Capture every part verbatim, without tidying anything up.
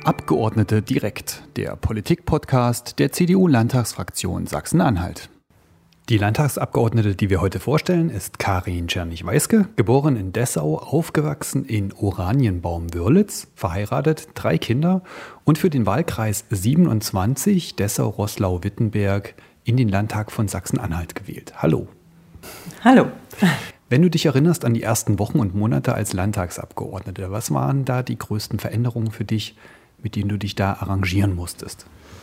Abgeordnete direkt, der Politik-Podcast der C D U-Landtagsfraktion Sachsen-Anhalt. Die Landtagsabgeordnete, die wir heute vorstellen, ist Karin Czernig-Weiske, geboren in Dessau, aufgewachsen in Oranienbaum-Wörlitz, verheiratet, drei Kinder und für den Wahlkreis siebenundzwanzig Dessau-Roßlau-Wittenberg in den Landtag von Sachsen-Anhalt gewählt. Hallo. Hallo. Wenn du dich erinnerst an die ersten Wochen und Monate als Landtagsabgeordnete, was waren da die größten Veränderungen für dich, mit denen du dich da arrangieren musstest?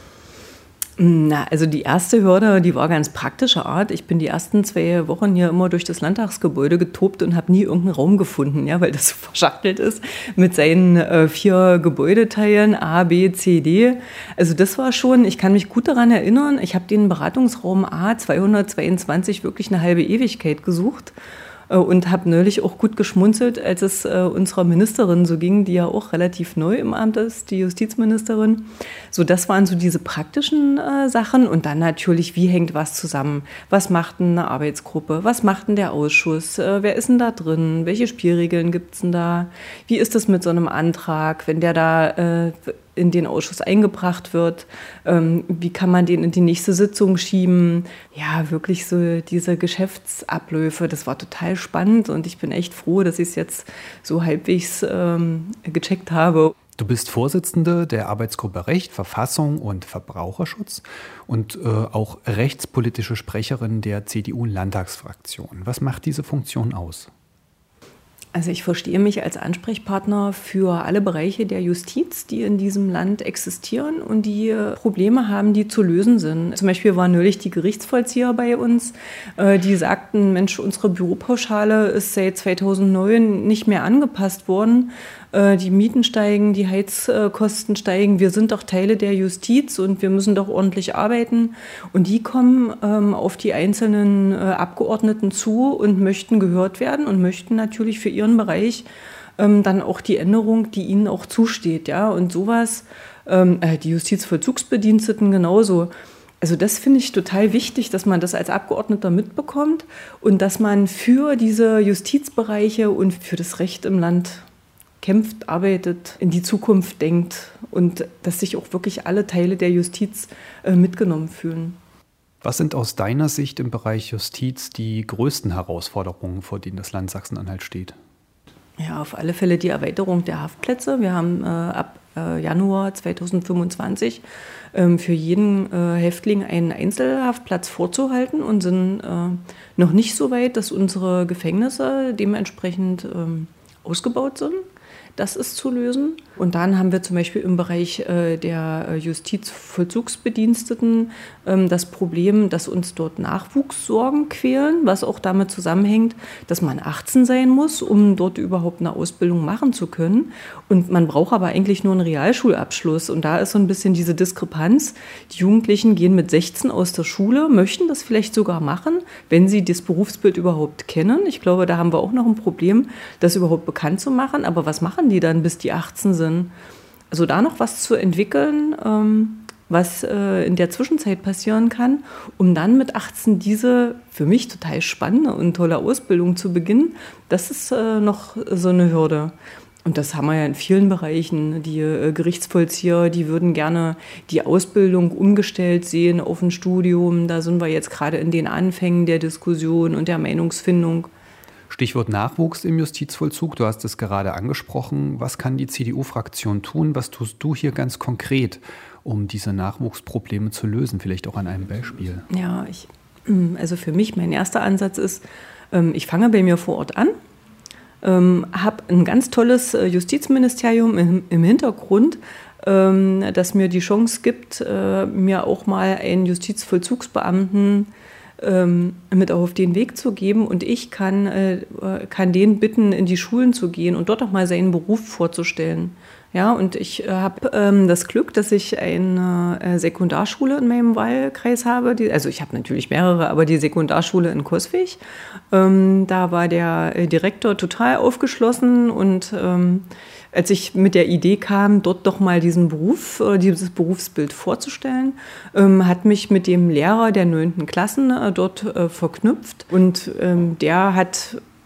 Na, also die erste Hürde, die war ganz praktischer Art. Ich bin die ersten zwei Wochen hier immer durch das Landtagsgebäude getobt und habe nie irgendeinen Raum gefunden, ja, weil das so verschachtelt ist mit seinen äh, vier Gebäudeteilen A, B, C, D. Also das war schon, ich kann mich gut daran erinnern, ich habe den Beratungsraum A zweihundertzweiundzwanzig wirklich eine halbe Ewigkeit gesucht. Und habe neulich auch gut geschmunzelt, als es äh, unserer Ministerin so ging, die ja auch relativ neu im Amt ist, die Justizministerin. So, das waren so diese praktischen äh, Sachen. Und dann natürlich, wie hängt was zusammen? Was macht denn eine Arbeitsgruppe? Was macht denn der Ausschuss? Äh, wer ist denn da drin? Welche Spielregeln gibt's denn da? Wie ist das mit so einem Antrag, wenn der da äh, in den Ausschuss eingebracht wird, ähm, wie kann man den in die nächste Sitzung schieben? Ja, wirklich so diese Geschäftsabläufe, das war total spannend und ich bin echt froh, dass ich es jetzt so halbwegs ähm, gecheckt habe. Du bist Vorsitzende der Arbeitsgruppe Recht, Verfassung und Verbraucherschutz und äh, auch rechtspolitische Sprecherin der C D U-Landtagsfraktion. Was macht diese Funktion aus? Also ich verstehe mich als Ansprechpartner für alle Bereiche der Justiz, die in diesem Land existieren und die Probleme haben, die zu lösen sind. Zum Beispiel waren neulich die Gerichtsvollzieher bei uns, die sagten, Mensch, unsere Büropauschale ist seit zweitausendneun nicht mehr angepasst worden. Die Mieten steigen, die Heizkosten steigen. Wir sind doch Teile der Justiz und wir müssen doch ordentlich arbeiten. Und die kommen ähm, auf die einzelnen äh, Abgeordneten zu und möchten gehört werden und möchten natürlich für ihren Bereich ähm, dann auch die Änderung, die ihnen auch zusteht. Ja? Und sowas, ähm, äh, die Justizvollzugsbediensteten genauso. Also das finde ich total wichtig, dass man das als Abgeordneter mitbekommt und dass man für diese Justizbereiche und für das Recht im Land kämpft, arbeitet, in die Zukunft denkt und dass sich auch wirklich alle Teile der Justiz äh, mitgenommen fühlen. Was sind aus deiner Sicht im Bereich Justiz die größten Herausforderungen, vor denen das Land Sachsen-Anhalt steht? Ja, auf alle Fälle die Erweiterung der Haftplätze. Wir haben äh, ab äh, Januar zweitausendfünfundzwanzig ähm, für jeden äh, Häftling einen Einzelhaftplatz vorzuhalten und sind äh, noch nicht so weit, dass unsere Gefängnisse dementsprechend ähm, ausgebaut sind. Das ist zu lösen. Und dann haben wir zum Beispiel im Bereich äh, der Justizvollzugsbediensteten ähm, das Problem, dass uns dort Nachwuchssorgen quälen, was auch damit zusammenhängt, dass man achtzehn sein muss, um dort überhaupt eine Ausbildung machen zu können. Und man braucht aber eigentlich nur einen Realschulabschluss. Und da ist so ein bisschen diese Diskrepanz. Die Jugendlichen gehen mit sechzehn aus der Schule, möchten das vielleicht sogar machen, wenn sie das Berufsbild überhaupt kennen. Ich glaube, da haben wir auch noch ein Problem, das überhaupt bekannt zu machen. Aber was machen die dann, bis die achtzehn sind? Also da noch was zu entwickeln, ähm, was äh, in der Zwischenzeit passieren kann, um dann mit achtzehn diese für mich total spannende und tolle Ausbildung zu beginnen, das ist äh, noch so eine Hürde. Und das haben wir ja in vielen Bereichen. Die äh, Gerichtsvollzieher, die würden gerne die Ausbildung umgestellt sehen auf ein Studium. Da sind wir jetzt gerade in den Anfängen der Diskussion und der Meinungsfindung. Stichwort Nachwuchs im Justizvollzug, du hast es gerade angesprochen. Was kann die C D U-Fraktion tun? Was tust du hier ganz konkret, um diese Nachwuchsprobleme zu lösen? Vielleicht auch an einem Beispiel. Ja, ich, also für mich, mein erster Ansatz ist, ich fange bei mir vor Ort an, habe ein ganz tolles Justizministerium im Hintergrund, das mir die Chance gibt, mir auch mal einen Justizvollzugsbeamten mit auf den Weg zu geben und ich kann, äh, kann den bitten, in die Schulen zu gehen und dort auch mal seinen Beruf vorzustellen. Ja, und ich äh, habe ähm, das Glück, dass ich eine äh, Sekundarschule in meinem Wahlkreis habe. Die, also ich habe natürlich mehrere, aber die Sekundarschule in Coswig. Ähm, da war der äh, Direktor total aufgeschlossen und ähm, als ich mit der Idee kam, dort doch mal diesen Beruf, äh, dieses Berufsbild vorzustellen, ähm, hat mich mit dem Lehrer der neunten Klassen äh, dort äh, verknüpft und ähm, der hat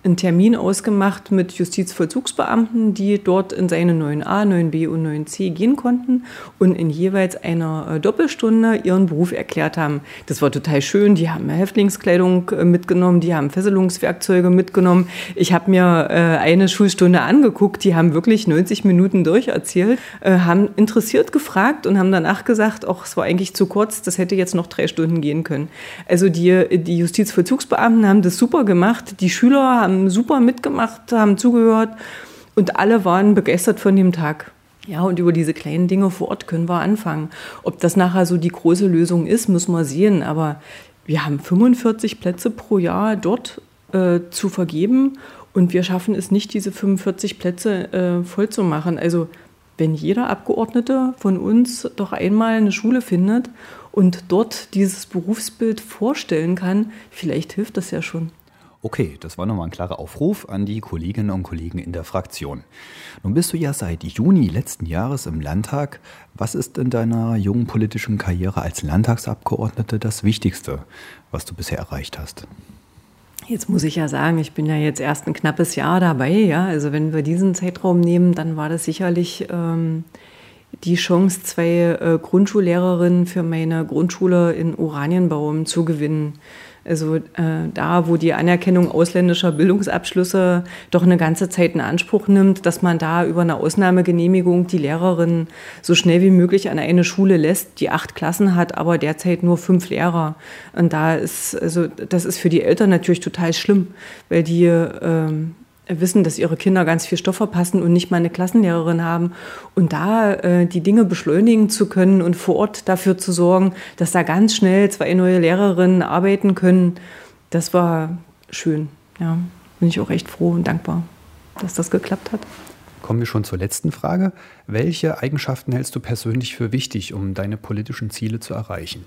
einen Termin ausgemacht mit Justizvollzugsbeamten, die dort in seine neun a, neun b und neun c gehen konnten und in jeweils einer Doppelstunde ihren Beruf erklärt haben. Das war total schön. Die haben Häftlingskleidung mitgenommen, die haben Fesselungswerkzeuge mitgenommen. Ich habe mir äh, eine Schulstunde angeguckt, die haben wirklich neunzig Minuten durcherzählt, äh, haben interessiert gefragt und haben danach gesagt, ach, es war eigentlich zu kurz, das hätte jetzt noch drei Stunden gehen können. Also die, die Justizvollzugsbeamten haben das super gemacht, die Schüler haben super mitgemacht, haben zugehört und alle waren begeistert von dem Tag. Ja, und über diese kleinen Dinge vor Ort können wir anfangen. Ob das nachher so die große Lösung ist, müssen wir sehen. Aber wir haben fünfundvierzig Plätze pro Jahr dort äh, zu vergeben und wir schaffen es nicht, diese fünfundvierzig Plätze äh, voll zu machen. Also wenn jeder Abgeordnete von uns doch einmal eine Schule findet und dort dieses Berufsbild vorstellen kann, vielleicht hilft das ja schon. Okay, das war nochmal ein klarer Aufruf an die Kolleginnen und Kollegen in der Fraktion. Nun bist du ja seit Juni letzten Jahres im Landtag. Was ist in deiner jungen politischen Karriere als Landtagsabgeordnete das Wichtigste, was du bisher erreicht hast? Jetzt muss ich ja sagen, ich bin ja jetzt erst ein knappes Jahr dabei. Ja? Also wenn wir diesen Zeitraum nehmen, dann war das sicherlich ähm, die Chance, zwei äh, Grundschullehrerinnen für meine Grundschule in Oranienbaum zu gewinnen. Also äh, da, wo die Anerkennung ausländischer Bildungsabschlüsse doch eine ganze Zeit in Anspruch nimmt, dass man da über eine Ausnahmegenehmigung die Lehrerin so schnell wie möglich an eine Schule lässt, die acht Klassen hat, aber derzeit nur fünf Lehrer. Und da ist, also das ist für die Eltern natürlich total schlimm, weil die ähm, wissen, dass ihre Kinder ganz viel Stoff verpassen und nicht mal eine Klassenlehrerin haben. Und da äh, die Dinge beschleunigen zu können und vor Ort dafür zu sorgen, dass da ganz schnell zwei neue Lehrerinnen arbeiten können, das war schön. Ja, bin ich auch echt froh und dankbar, dass das geklappt hat. Kommen wir schon zur letzten Frage. Welche Eigenschaften hältst du persönlich für wichtig, um deine politischen Ziele zu erreichen?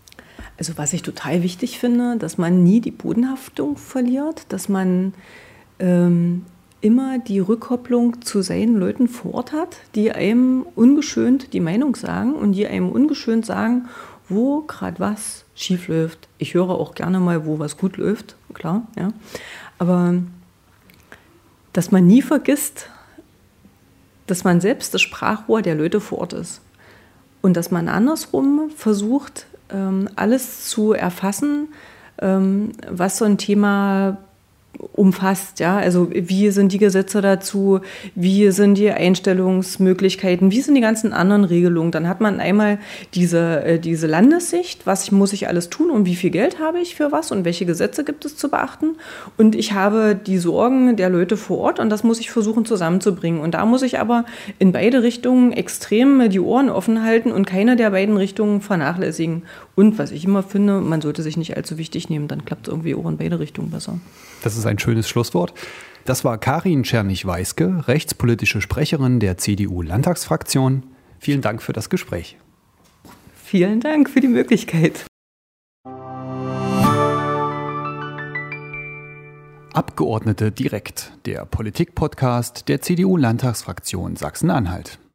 Also was ich total wichtig finde, dass man nie die Bodenhaftung verliert, dass man Ähm, immer die Rückkopplung zu seinen Leuten vor Ort hat, die einem ungeschönt die Meinung sagen und die einem ungeschönt sagen, wo gerade was schief läuft. Ich höre auch gerne mal, wo was gut läuft, klar, ja. Aber dass man nie vergisst, dass man selbst das Sprachrohr der Leute vor Ort ist. Und dass man andersrum versucht, ähm, alles zu erfassen, ähm, was so ein Thema umfasst, ja, also wie sind die Gesetze dazu, wie sind die Einstellungsmöglichkeiten, wie sind die ganzen anderen Regelungen. Dann hat man einmal diese, äh, diese Landessicht, was muss ich alles tun und wie viel Geld habe ich für was und welche Gesetze gibt es zu beachten. Und ich habe die Sorgen der Leute vor Ort und das muss ich versuchen zusammenzubringen. Und da muss ich aber in beide Richtungen extrem die Ohren offen halten und keine der beiden Richtungen vernachlässigen. Und was ich immer finde, man sollte sich nicht allzu wichtig nehmen, dann klappt es irgendwie auch in beide Richtungen besser. Das ist ein schönes Schlusswort. Das war Karin Czernych-Weiske, rechtspolitische Sprecherin der C D U-Landtagsfraktion. Vielen Dank für das Gespräch. Vielen Dank für die Möglichkeit. Abgeordnete direkt, der Politik-Podcast der C D U-Landtagsfraktion Sachsen-Anhalt.